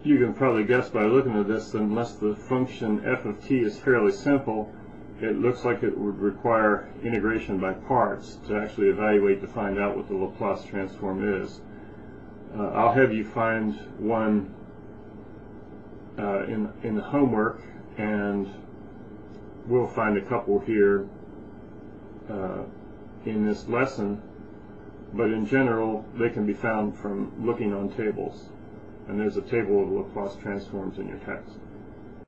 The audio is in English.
You can probably guess by looking at this, unless the function f of t is fairly simple, it looks like it would require integration by parts to actually evaluate to find out what the Laplace transform is. I'll have you find one in the homework, and we'll find a couple here in this lesson, but in general they can be found from looking on tables, and there's a table of Laplace transforms in your text.